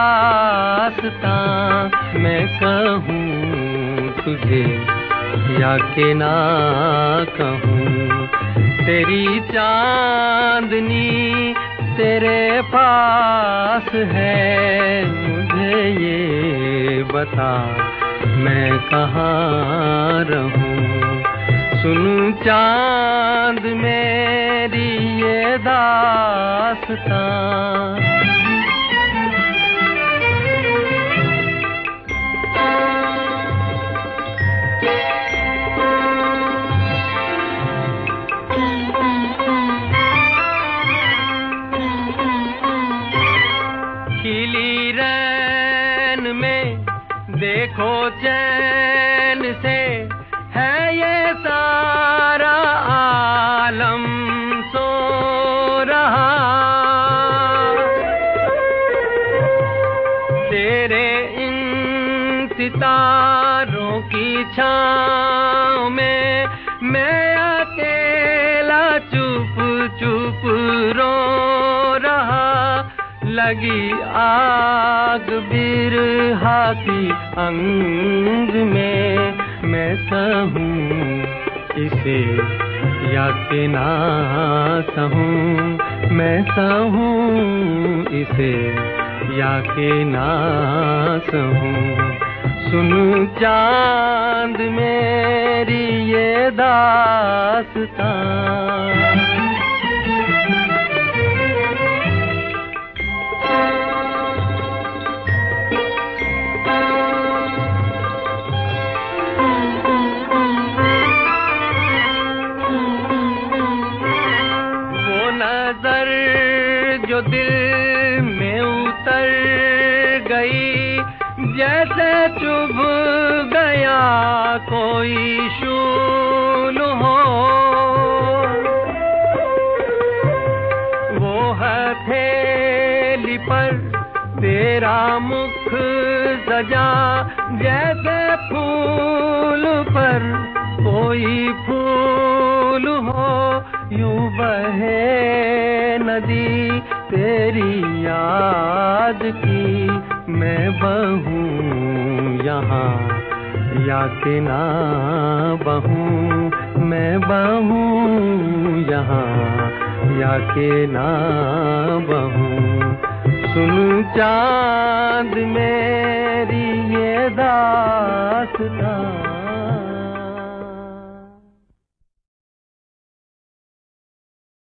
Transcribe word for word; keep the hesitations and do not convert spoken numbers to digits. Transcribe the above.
दास्तां मैं कहूँ तुझे या के ना कहूँ। तेरी चांदनी तेरे पास है, मुझे ये बता मैं कहाँ रहूं। सुन चांद मेरी ये दास्तां। खिली रैन में देखो चैन से है ये सारा आलम सो रहा। तेरे इन सितारों की छाँव में मैं अकेला चुप चुप रो रहा। लगी आग बिरहा की अंग में, मैं सहूं इसे या के ना सहूं। मैं सहूं इसे या के ना सहूं। सुन चांद मेरी ये दास्तां। नजर जो दिल में उतर गई, जैसे चुभ गया कोई शूल हो। वो हथेली पर तेरा मुख सजा, जैसे फूल पर कोई फूल हो। यूं बहे नदी तेरी याद की, मैं बहूँ यहाँ या के ना बहूँ। मैं बहूँ यहाँ या के ना बहूँ। सुन चांद मेरी ये दास्तां।